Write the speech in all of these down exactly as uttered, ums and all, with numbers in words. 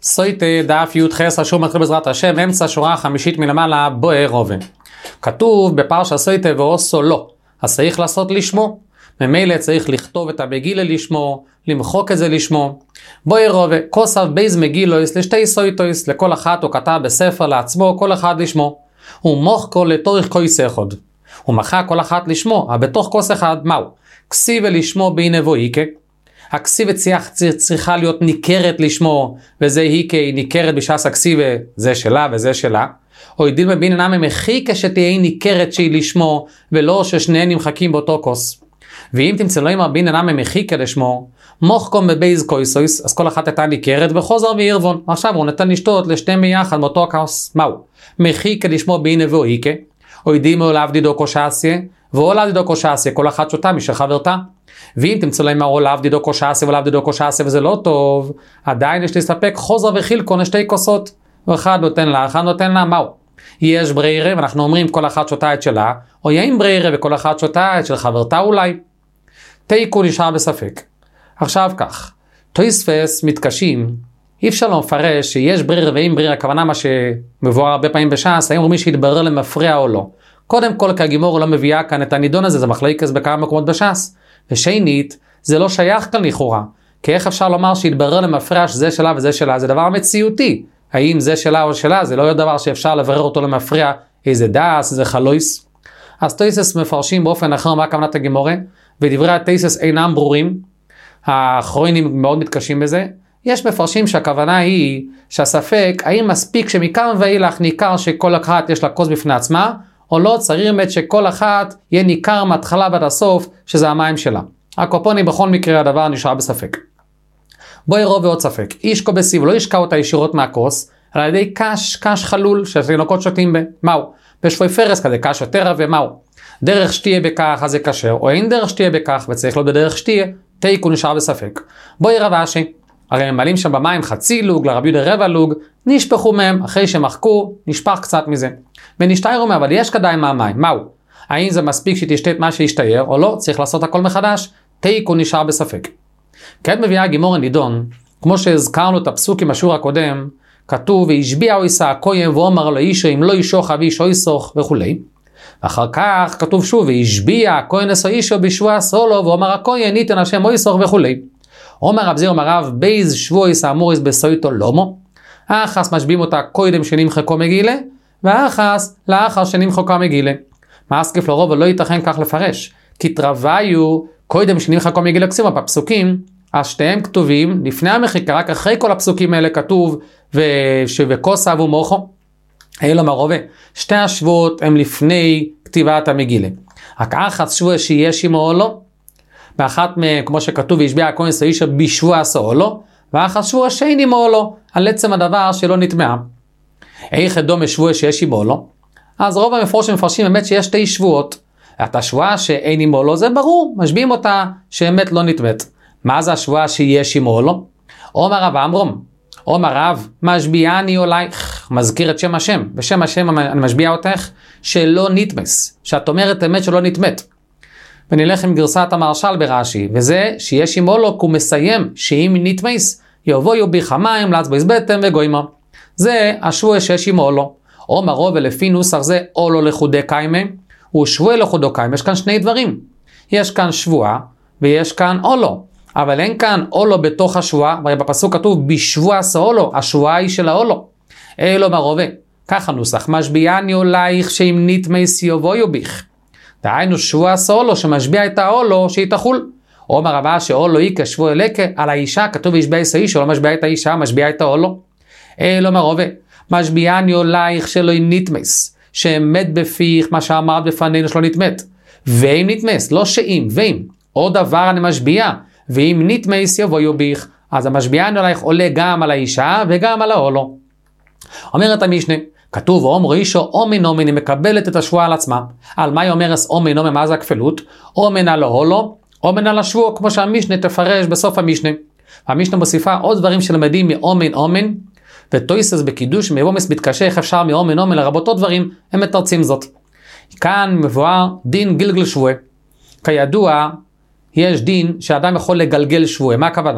סויטה דף י"ח רשום מתחיל בעזרת השם, אמצע שורה חמישית מלמעלה, בוער רובה. כתוב בפרשה סויטה ועושו לא, אז צריך לעשות לשמו. ממילא צריך לכתוב את המגילה לשמו, למחוק את זה לשמו. בוער רובה, כוסף בייז מגילויס לשתי סויטויס, לכל אחת הוא כתב בספר לעצמו, כל אחד לשמו. הוא מוחקו לתורך כוס אחד. הוא מחק כל אחת לשמו, אבל בתוך כוס אחד, מהו? כסיבה לשמו בעינבו איקה. הכסיבה צריכה להיות ניכרת לשמו, וזה איקה היא ניכרת בשעס הכסיבה, זה שלה וזה שלה. או ידיל מבין אינם מחיקה שתהיה ניכרת שהיא לשמו, ולא ששניהם נמחקים באותו כוס. ואם תמצא לו עם הרבין אינם מחיקה לשמו, מוחקום בבייז קויסויס, אז כל אחת הייתה ניכרת וחוזר וירבון. עכשיו הוא נתן לשתות לשתיהם ביחד מאותו כוס. מהו? מחיקה לשמו בעינבו איקה. או ידיל מעולב דידו קושסיה, ועולב דידו קושסיה, כל אחת שותה משל חברתה. ואם תמצא להם העולב דידו קושסיה ועולב דידו קושסיה וזה לא טוב, עדיין יש להסתפק חוזר וחילקון לשתי כוסות. ואחד נותן לה, אחד נותן לה, מהו? יש ברירה, ואנחנו אומרים כל אחת שותה את שלה, או יין ברירה וכל אחת שותה את של חברתה אולי. תיקו נשאר בספק. עכשיו כך, תויספס מתקשים, אי אפשר לא מפרש שיש ברירה ואין ברירה, הכוונה מה שמבואר הרבה פעמים בש"ס, האם מי שהתברר למפריע או לא. קודם כל, כגימור לא מביאה כאן את הנידון הזה, זה מחלוקת בכמה מקומות בש"ס. ושנית, זה לא שייך כאן לכאורה, כי איך אפשר לומר שהתברר למפריע שזה שלה וזה שלה, זה דבר מציאותי. האם זה שלה או שלה, זה לא יהיה דבר שאפשר לברר אותו למפריע, איזה דאס, איזה חלויס. אז תויסס מפרשים באופן אחר מה כוונת הגימורה, ודברי התויסס אינם ברורים, האחרונים מאוד מתקשים בזה. יש מפרשים שהכוונה היא שהספק, האם מספיק שמכאן ואילך ניכר שכל אחת יש לה כוס בפני עצמה, או לא צריך באמת שכל אחת יהיה ניכר מההתחלה ועד הסוף, שזה המים שלה. הקופוני בכל מקרה הדבר נשאר בספק. בואי רוב ועוד ספק. איש כה בסיב לא ישקע אותה ישירות מהכוס, על ידי קש, קש חלול, שהתינוקות שותים ב. מהו? בשפוי פרס כזה, קש יותר רב ומהו? דרך שתהיה בכך, אז זה כשר, או אין דרך שתהיה בכך, וצריך להיות בדרך שתהיה, תיקו נשאר בספק. בואי רב אשי. הרי הם מעלים שם במים חצי לוג, לרבי יהודה רבע לוג, נשפכו מהם, אחרי שמחקו, נשפך קצת מזה. ונשתיירו מהם, אבל יש כדאי מהמים, מהו? האם זה מספיק שתשתה את מה שישתייר, או לא? צריך לעשות הכל מחדש, תיקו נשאר בספק. כעת מביאה הגימור נידון, כמו שהזכרנו את הפסוק עם השור הקודם, כתוב, וישביע או יישא הכהן ואומר לו אישו, אם לא אישוך אביש או יסוך וכו'. ואחר כך כתוב שוב, וישביע הכהן אסו אישו בשבוע סולו, ואומר הכהן ניתן השם או יסוך וכו'. אומר רב זיר אומר רב, בייז שבוע יישא אמוריס בסויטו לומו, האחס משביעים אותה קודם שנמחקו מגילה, והאחס לאחר שנמחקו מגילה. מאסקיף לרוב ולא ייתכן כך לפרש, כי תרוויו קודם שנמחקו מגילה כסימה בפסוקים, אז שתיהם כתובים לפני המחיקה, רק אחרי כל הפסוקים האלה כתוב, ושבכוס אבו מוחו, אלו מרובה, שתי השבועות הם לפני כתיבת המגילה. רק אחת שבוע שיש עמו או לא, ואחת מהם, כמו שכתוב, וישביע הכהן סאישה בשבוע עשו או לא, ואחת שבוע שאין עמו או לא, על עצם הדבר שלא נטמעה. איך דומה שבוע שיש עמו או לא? אז רוב המפורשים מפרשים באמת שיש שתי שבועות. את השבועה שאין עמו או לא, זה ברור, משביעים אותה שאמת לא נטמאת. מה זה השבועה שיש עמו או לא? אומר רב אמרום, אומר רב, משביעני עולייך, מזכיר את שם השם, בשם השם אני משביע אותך, שלא נטמס, שאת אומרת אמת שלא נטמאת. ונלך עם גרסת המרשל ברש"י, וזה שיש עמו לא, הוא מסיים, שאם נטמס, יבואו בחמיים לעצבויס בטן וגוימה. זה השבוע שיש עמו לא. אומר רוב ולפי נוסח זה, או לא לחודי קיימה, הוא שבוע לחודו קיימה, יש כאן שני דברים. יש כאן שבוע, ויש כאן או לא. אבל אין כאן או לא בתוך השבועה, והרי בפסוק כתוב בשבוע עשה או לא, השבועה היא של האו לא. אלו מרובה, ככה נוסח, משביעני עולייך שאם נטמס יבואו ביך. דהיינו שבוע עשה או לא, שמשביע את האו לא, שהיא תחול. אומר רבה שאו לא היא כשבוע אלקה, על האישה, כתוב ישביע את האיש, לא משביע את האישה, משביע את האו לא. אלו מרובה, משביעני עולייך שלא נטמס, שאמת בפיך, מה שאמרת בפנינו שלא נטמת. ואם נטמס, לא שאם, ואם, עוד דבר אני משביע, ואם נטמס יבואו ביך, אז המשביען עלייך עולה גם על האישה וגם על האולו. אומרת המשנה, כתוב אומרו אישו אומן אומן, היא מקבלת את השבועה על עצמה. על מה היא אומרת אומן אומן, מה זה הכפלות? אומן על האולו, אומן על השבוע, כמו שהמשנה תפרש בסוף המשנה. המשנה מוסיפה עוד דברים שלמדים מאומן אומן, ותויסס בקידוש מבומס מתקשה איך אפשר מאומן אומן לרבות עוד דברים, הם מתרצים זאת. כאן מבואר דין גלגל שבוע. כידוע, יש דין שאדם יכול לגלגל שבוע. מה הכוונה?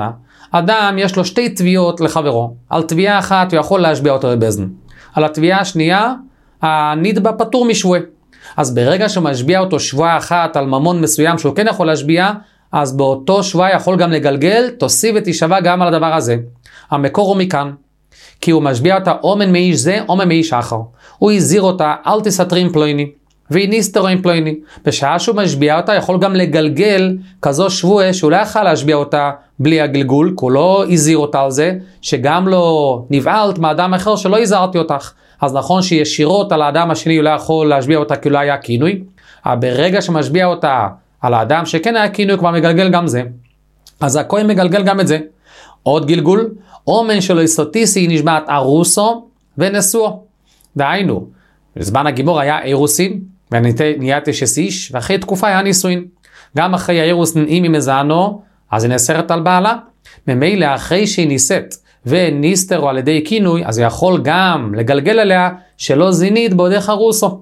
אדם יש לו שתי תביעות לחברו. על תביעה אחת הוא יכול להשביע אותו לבזן. על התביעה השנייה, הנתבע פטור משבועה. אז ברגע שמשביע אותו שבועה אחת על ממון מסוים שהוא כן יכול להשביע, אז באותו שבועה יכול גם לגלגל, תוסיף ותשבע גם על הדבר הזה. המקור הוא מכאן. כי הוא משביע אותה אומן מאיש זה, אומן מאיש אחר. הוא הזהיר אותה, אל תסתרים פלויני. והיא נסתרים פלויני. בשעה שהוא משביע אותה, יכול גם לגלגל כזו שבועה שהוא לא יכול להשביע אותה בלי הגלגול, כי הוא לא הזהיר אותה על זה, שגם לא נבעלת מאדם אחר שלא הזהרתי אותך. אז נכון שישירות על האדם השני הוא לא יכול להשביע אותה כי לא היה כינוי, אבל ברגע שמשביע אותה על האדם שכן היה כינוי, כבר מגלגל גם זה. אז הכהן מגלגל גם את זה. עוד גלגול, אומן שלו יסוטיסי נשבעת ארוסו ונשואו. דהיינו, בזמן הגימור היה אירוסים, ונהיה תשס איש, ואחרי תקופה היה נישואין. גם אחרי האירוס אם היא מזענו, אז היא נאסרת על בעלה. ממילא אחרי שהיא נישאת, וניסתרו על ידי כינוי, אז הוא יכול גם לגלגל עליה שלא זינית בעודך ארוסו.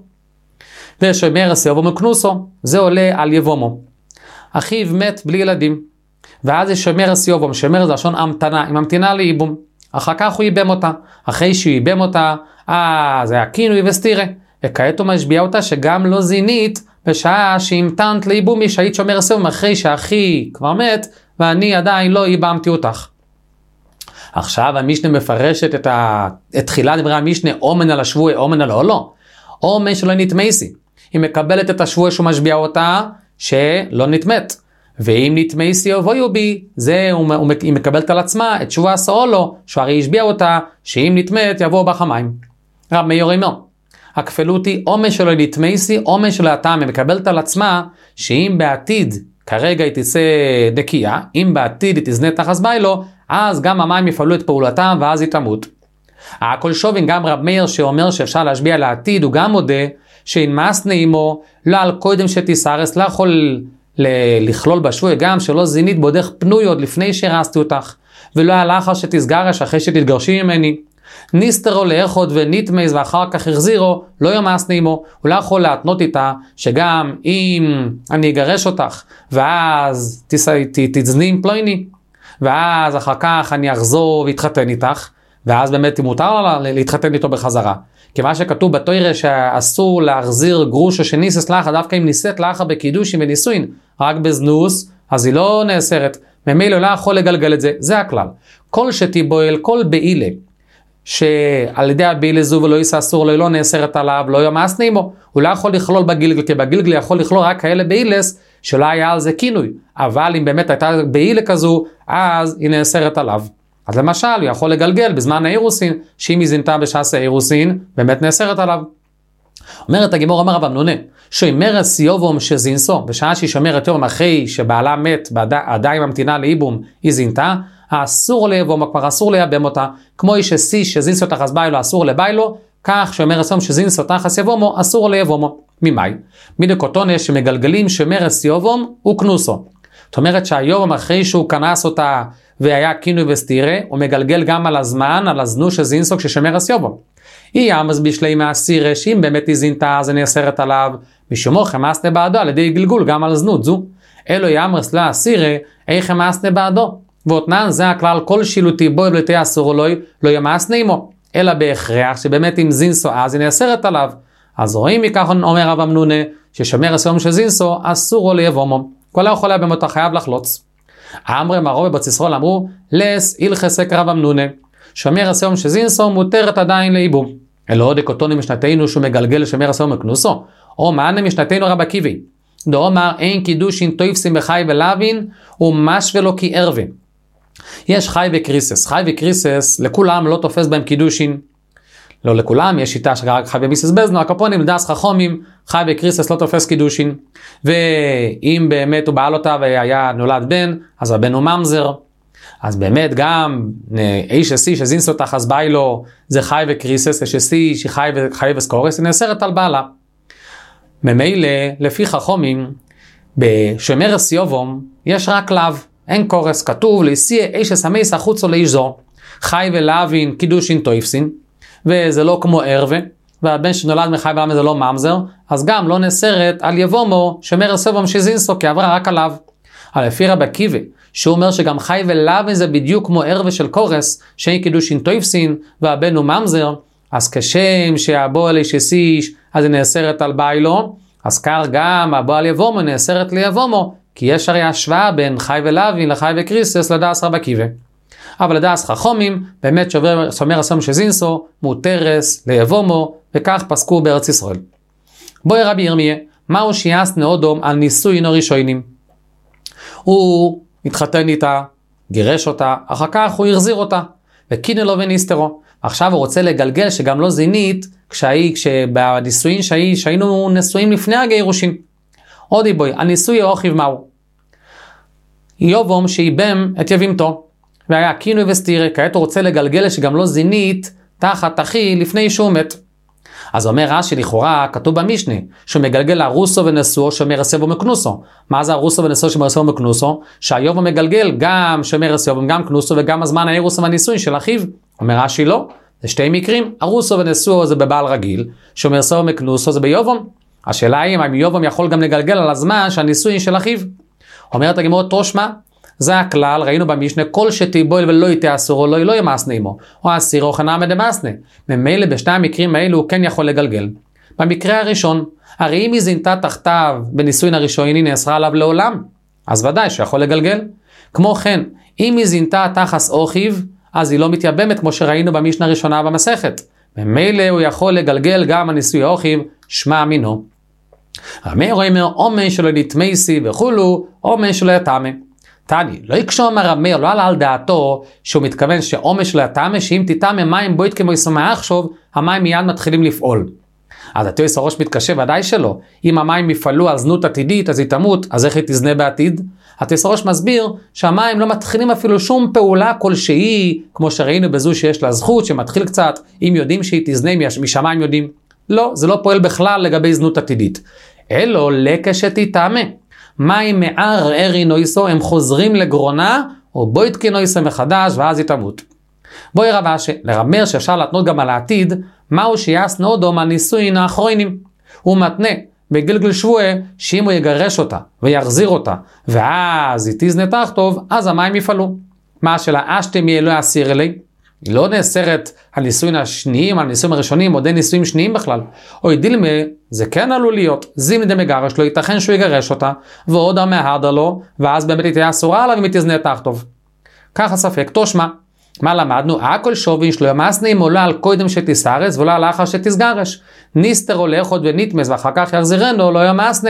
ושומר סיובום וכנוסו, זה עולה על יבומו. אחיו מת בלי ילדים. ואז יש שומר סיובום, שומר זה לשון המתנה, היא ממתינה לאיבום. אחר כך הוא ייבם אותה. אחרי שהוא ייבם אותה, אז היה כינוי וסתירה. וכעת הוא משביע אותה שגם לא זינית, בשעה שהמתנת לאיבומי שהיית שומר סיובום, אחרי שאחי כבר מת, ואני עדיין לא ייבמתי אותך. עכשיו המשנה מפרשת את, ה... את תחילת דברי המשנה, אומן על השבוע, אומן על לא. אומן שלא נתמייסי. היא מקבלת את השבוע שהוא משביע אותה, שלא נתמת. ואם נתמייסי יבואו בי, זה הוא, הוא, היא מקבלת על עצמה את שבוע הסאולו, שהוא הרי השביע אותה, שאם נתמת יבואו בחמיים. רב מאיר אומר, הכפלות היא אומן שלא נתמייסי, אומן שלא הטעם, היא מקבלת על עצמה, שאם בעתיד, כרגע היא תצא דקייה, אם בעתיד היא תזנה תחס ביילו, אז גם המים יפעלו את פעולתם ואז היא תמות. הכל שובין גם רב מאיר שאומר שאפשר להשביע לעתיד, הוא גם מודה שאין מאס נעימו, לא על קודם שתיסרס, לא יכול לכלול בשבוע גם שלא זינית בודך פנוי עוד לפני שהרסתי אותך, ולא על אחר שתסגרש אחרי שתתגרשי ממני. ניסתרו לאחוד ונתמייז ואחר כך החזירו, לא ימאס נעימו, הוא לא יכול להתנות איתה שגם אם אני אגרש אותך ואז תזני עם פלויני, ואז אחר כך אני אחזור והתחתן איתך, ואז באמת מותר לה להתחתן איתו בחזרה. כי מה שכתוב בתורה שאסור להחזיר גרוש או שניסס לאחר, דווקא אם ניסית לאחר בקידושים ונישואין, רק בזנוס, אז היא לא נאסרת. ממילא לא יכול לגלגל את זה, זה הכלל. כל שתיבועל, כל בעילה, שעל ידי הבעילה זו ולא יישא אסור, לא, לא נאסרת עליו, לא ימאס נעימו, הוא לא יכול לכלול בגילגל, כי בגילגל יכול לכלול רק כאלה בעילס, שלא היה על זה כינוי. אבל אם באמת הייתה בעילה כזו, אז היא נאסרת עליו. אז למשל, הוא יכול לגלגל בזמן האירוסין, שאם היא זינתה בשעס האירוסין, באמת נאסרת עליו. אומרת הגימור, אמר רב אמנונה, שומר סיובום שזינסו, בשעה שהיא שומרת יום אחרי שבעלה מת, עדיין ממתינה לאיבום, היא זינתה, אסור ליבום, כבר אסור לייבם אותה, כמו איש שסי שזינסו תחס ביילו, אסור לביילו, כך שומר סיובום שזינסו תחס יבומו, אסור ליבומו. ממאי? מדקותונה שמגלגלים שומר סיובום וכנוסו. זאת אומרת שהיום אחרי שהוא כנס אותה והיה כינוי וסתירה, הוא מגלגל גם על הזמן, על הזנו שזינסו כששומר הסיובו. היא ימס בשלי מהסירה, שאם באמת היא זינתה, אז היא נאסרת עליו, משומו חמאסנה בעדו, על ידי גלגול גם על זנות זו. אלו ימרס לה הסירה, איך חמאסנה בעדו. ואותנן זה הכלל, כל שילותי בו ובלתי אסור אלוהי, לא ימאסנה עמו. אלא בהכרח שבאמת אם זינסו, אז היא נאסרת עליו. אז רואים מכך אומר רב אמנונה, ששומר הסיובו שזינסו, אסור לו ליבומו. כל יכול היה במותו חייב לחלוץ. אמרי מרוב בבציסרול אמרו, לס הלכסק רב אמנונה, שומר הסיום שזינסו מותרת עדיין לאיבום. אלא עוד דקותוני משנתנו שהוא מגלגל לשומר הסיום מכנוסו, או מענה משנתנו רב עקיבי. דו אמר אין קידושין תויפסים בחי ולאבין, ומש ולא כי ערבין. יש חי וקריסס, חי וקריסס לכולם לא תופס בהם קידושין, לא לכולם, יש שיטה שרק חי ומיסס בזנו, הקפונים, דס חכומים, חי וקריסס לא תופס קידושין, ואם באמת הוא בעל אותה והיה נולד בן, אז הבן הוא ממזר, אז באמת גם איש אסי שזינסו תחס ביילו, זה חי וקריסס, יש אסי שחי וחי וסקורס, היא נאסרת על בעלה. ממילא, לפי חכומים, בשומר הסיובום, יש רק לאו, אין קורס, כתוב, להסיע איש אסמייס החוצו לאיש זו, חי ולאווין קידושין תויפסין, וזה לא כמו ערווה, והבן שנולד מחי ולאווין זה לא ממזר, אז גם לא נאסרת על יבומו, שומר הסיובום שזינסו, כי עברה רק עליו. אבל לפי רב עקיבא, שהוא אומר שגם חי ולאו זה בדיוק כמו ערווה של קורס, שאין קידושין טויפסין והבן הוא ממזר, אז כשם שהבועל איש יסיש, אז היא נאסרת על ביילו, אז כך גם הבועל יבומו נאסרת ליבומו, כי יש הרי השוואה בין חי ולאווין לחי וקריסס לדעס רבא קיבה. אבל לדעס חכמים, באמת שובר, שומר הסום שזינסו, מותרס ליבומו, וכך פסקו בארץ ישראל. בואי רבי ירמיה, מהו שיעש נאודום על נישואין הראשונים? הוא התחתן איתה, גירש אותה, אחר כך הוא החזיר אותה, וקינה לו וניסטרו. עכשיו הוא רוצה לגלגל שגם לא זינית, כשהי, כשבנישואין שהי, שהיינו נשואים לפני הגירושין. עוד בואי, הנישואי האוכיב מהו? יובום שאיבם את יבימתו, והיה קינו וסתירה, כעת הוא רוצה לגלגל שגם לא זינית, תחת אחי לפני שהוא מת. אז אומר רש"י לכאורה, כתוב במשנה, שהוא מגלגל הרוסו ונשואו שומר הסבו מקנוסו. מה זה הרוסו ונשואו שומר הסבו מקנוסו? שהיובו מגלגל גם שומר הסבו, גם קנוסו, וגם הזמן האירוסו והנישואין של אחיו. אומר רש"י לא, זה שתי מקרים. הרוסו ונשואו זה בבעל רגיל, שומר הסבו מקנוסו זה ביובום. השאלה היא אם יובום יכול גם לגלגל על הזמן שהנישואין של אחיו. אומרת הגמרא תושמע, זה הכלל, ראינו במשנה, כל שתיבול ולא יתה אסורו, לא, לא ימסנה עמו, או אסיר או חנא דמסנה. ממילא בשני המקרים האלו הוא כן יכול לגלגל. במקרה הראשון, הרי אם היא זינתה תחתיו בנישואין הראשונים, היא נאסרה עליו לעולם, אז ודאי שיכול לגלגל. כמו כן, אם היא זינתה תחס אוכיו, אז היא לא מתייבמת כמו שראינו במשנה הראשונה במסכת. ממילא הוא יכול לגלגל גם הנישואי אוכיו, שמע מינו. רמי אומר, אומן שלא נתמייסי וכולו, אומן שלא יתאמה. תני, לא יקשור מרמר, לא עלה על דעתו שהוא מתכוון שעומש שלו יתאמה, שאם תיתאמה מים בוית כמו יסומה עכשיו, המים מיד מתחילים לפעול. אז התיאוס הראש מתקשה, ודאי שלא. אם המים יפעלו על זנות עתידית, אז היא תמות, אז איך היא תזנה בעתיד? התיאוס הראש מסביר שהמים לא מתחילים אפילו שום פעולה כלשהי, כמו שראינו בזו שיש לה זכות, שמתחיל קצת, אם יודעים שהיא תזנה, משמיים יודעים. לא, זה לא פועל בכלל לגבי זנות עתידית. אלו לקשתיתאמה. מים מערערי נויסו, הם חוזרים לגרונה, או בואי תקי נויסו מחדש, ואז היא תמות. בואי רבה, לרמר שאפשר להתנות גם על העתיד, מהו שיעש נאודום על נישואין האחרונים. הוא מתנה בגלגל שבועה, שאם הוא יגרש אותה, ויחזיר אותה, ואז היא תזנה תחתוב, אז המים יפעלו. מה שלה אשתם יהיה לא אסיר אלי, היא לא נאסרת על נישואין השניים, על נישואין הראשונים, עוד אין נישואין שניים בכלל. או דילמה, זה כן עלול להיות. זימי דמגרש לו, ייתכן שהוא יגרש אותה, ועוד המהדה לו, ואז באמת היא תהיה אסורה עליו אם היא תזנה תחתוב. ככה ספק, תושמע. מה למדנו? הכל שובין שלו ימסנים עולה על קודם שתסרס, ועולה לאחר שתסגרש. ניסטר הולך עוד ונתמס, ואחר כך יחזירנו, לא ימסנה.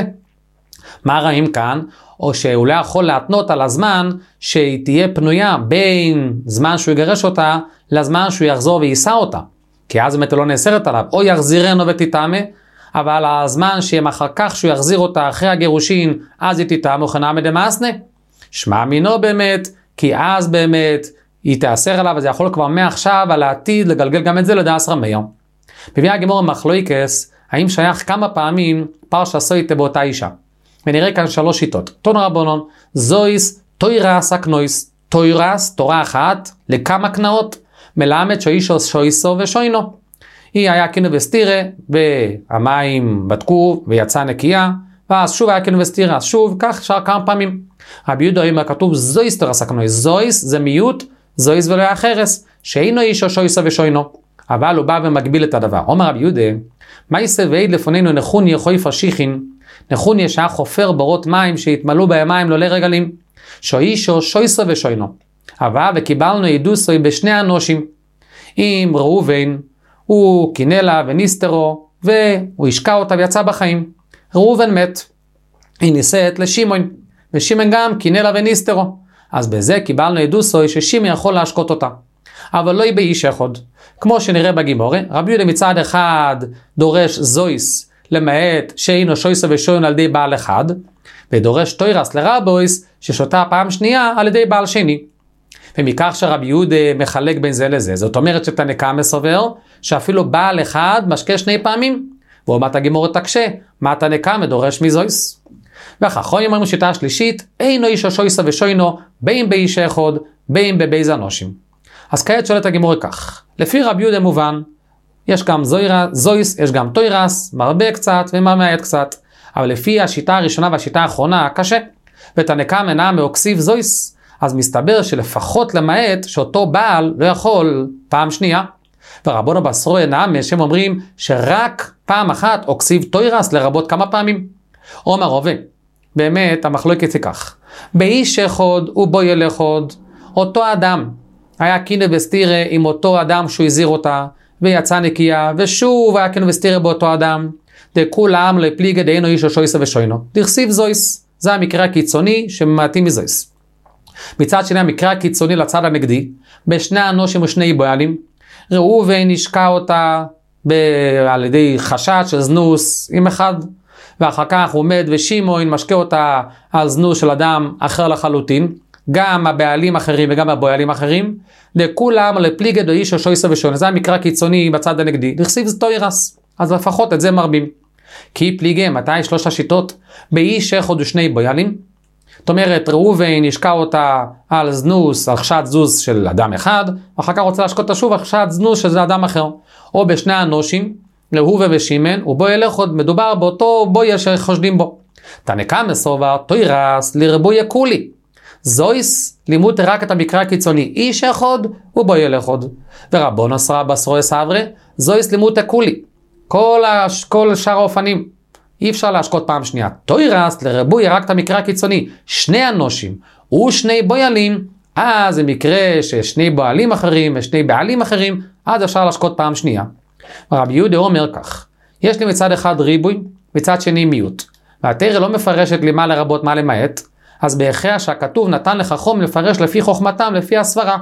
מה ראים כאן? או שהוא לא יכול להתנות על הזמן שהיא תהיה פנויה בין זמן שהוא יגרש אותה לזמן שהוא יחזור ויישא אותה. כי אז באמת לא נאסרת עליו. או יחזירנו ותתאמה, אבל הזמן שיהיה אחר כך שהוא יחזיר אותה אחרי הגירושין, אז היא תתאמה וחנא דמסנה. שמע מינו באמת, כי אז באמת היא תאסר עליו, אז זה יכול כבר מעכשיו על העתיד לגלגל גם את זה לדעס רמיה. בביאה הגמרא מחלוקס, האם שייך כמה פעמים פרשה סויטה באותה אישה. ונראה כאן שלוש שיטות. תון רבונון, זויס, תוירס הקנויס, תוירס, תורה אחת, לכמה קנאות, מלמד שאישו שויסו ושוינו. היא היה קינו וסתירה, והמים בדקו ויצא נקייה, ואז שוב היה קינו וסתירה, אז שוב, כך אפשר כמה פעמים. רבי יהודה אומר כתוב זויס תוירס הקנויס, זויס זה מיעוט, זויס ולא החרס, שאינו אישו שויסו ושוינו. אבל הוא בא ומגביל את הדבר. אומר רבי יהודה, מה יסבעיד לפנינו נחוני יכוי פשיחין, נחוני שהיה חופר בורות מים שהתמלאו בהם מים לא לרגלים, שוישו שויסו ושוינו. אבל וקיבלנו עדוסוי בשני אנושים. עם ראובן, הוא קינא לה וניסטרו, והוא השקע אותה ויצא בחיים. ראובן מת. היא נישאת לשמעון, ושמעון גם קינא לה וניסטרו. אז בזה קיבלנו עדוסוי ששמעון יכול להשקות אותה. אבל לא היא באיש אחד. כמו שנראה בגימורה, רבי יהודה מצד אחד דורש זויס, למעט שאינו שויסו ושוינו על ידי בעל אחד, ודורש תוירס לרבויס ששותה פעם שנייה על ידי בעל שני. ומכך שרבי יהודה מחלק בין זה לזה, זאת אומרת שתנקה מסובר, שאפילו בעל אחד משקה שני פעמים, ואומת הגימורת תקשה, מה תנקה מדורש מזויס. ואחרי אומרים שיטה השלישית, אינו איש שויסו ושוינו, בין באיש אחד, בין בבייז אנושים. אז כעת שואלת הגימורת כך, לפי רבי יהודה מובן, יש גם זוירה, זויס, יש גם תוירס, מרבה קצת וממעט קצת. אבל לפי השיטה הראשונה והשיטה האחרונה, קשה. ותנקה מנה מאוקסיב זויס. אז מסתבר שלפחות למעט שאותו בעל לא יכול פעם שנייה. ורבונו בסרוי נעמה שהם אומרים שרק פעם אחת או כסיב תוירס לרבות כמה פעמים. אומר רובה, באמת המחלוקת זה כך. באיש אחד ובויל אחד, אותו אדם היה קינו וסתירה עם אותו אדם שהוא הזהיר אותה ויצא נקייה, ושוב היה קינו וסתירה באותו אדם. דכולם לפליגה דהינו איש או שויסה ושוינו. דכסיב זויס, זה המקרה הקיצוני שמעטים מזויס. מצד שני המקרה הקיצוני לצד הנגדי, בשני אנושים ושני בועלים, ראובן השקע אותה ב... על ידי חשד של זנוס עם אחד, ואחר כך הוא עומד ושמעון משקע אותה על זנוס של אדם אחר לחלוטין, גם הבעלים אחרים וגם הבועלים אחרים, דכולם לפליגה דאיש או שויסה ושוינו. זה המקרה הקיצוני בצד הנגדי, דכסיב תוירס, אז לפחות את זה מרבים. כי פליגה, מתי שלוש השיטות? באיש אחד ושני בועלים, זאת אומרת, ראובן ישקע אותה על זנוס, על חשד זוז של אדם אחד, ואחר כך רוצה להשקות אותה שוב על חשד זנוס של אדם אחר. או בשני אנושים, ראובן ושמעון, ובויל אחד, מדובר באותו בויל שחושדים בו. תנקה מסובר, תוירס, לרבוי כולי. זויס, לימוד רק את המקרה הקיצוני, איש אחד ובויל אחד. ורבונו סרא בסרוי סברי, זויס לימוד כולי. כל, הש... כל שאר האופנים. אי אפשר להשקות פעם שנייה. תוירס לרבוי רק את המקרה הקיצוני, שני אנושים ושני בוילים, אז זה מקרה ששני בועלים אחרים ושני בעלים אחרים, אז אפשר להשקות פעם שנייה. רבי יהודה אומר כך, יש לי מצד אחד ריבוי, מצד שני מיעוט, והתורה לא מפרשת לי מה לרבות מה למעט, אז בהכרח שהכתוב נתן לחכם לפרש לפי חוכמתם, לפי הסברה.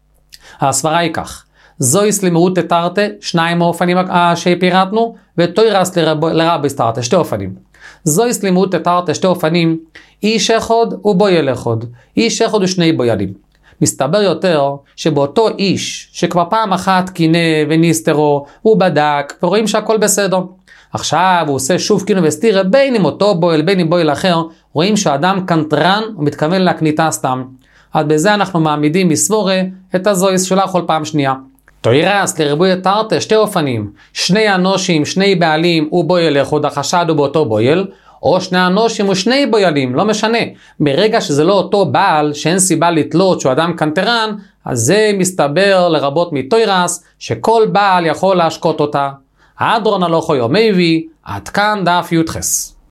הסברה היא כך, זויס למיעוט תתרתה, שניים האופנים שפירטנו, ותוירס לרבי סתרתה, שתי אופנים. זויס למיעוט תתרתה, שתי אופנים, איש אחד ובויל אחד, איש אחד ושני בוילים. מסתבר יותר שבאותו איש שכבר פעם אחת קינה וניסטרו, הוא בדק ורואים שהכל בסדר. עכשיו הוא עושה שוב קינו וסתירה, בין עם אותו בויל בין עם בויל אחר, רואים שהאדם קנטרן ומתכוון להקניתה סתם. אז בזה אנחנו מעמידים מסבורה את הזויס שלא יכול פעם שנייה. תוירס לריבוי תרתה, שתי אופנים, שני אנושים, שני בעלים ובויל אחד, החשד הוא באותו בויל, או שני אנושים ושני בוילים, לא משנה. ברגע שזה לא אותו בעל, שאין סיבה לתלות שהוא אדם קנטרן, אז זה מסתבר לרבות מתוירס, שכל בעל יכול להשקות אותה. אדרון הלכו יומי וי, עד כאן דף י"ח.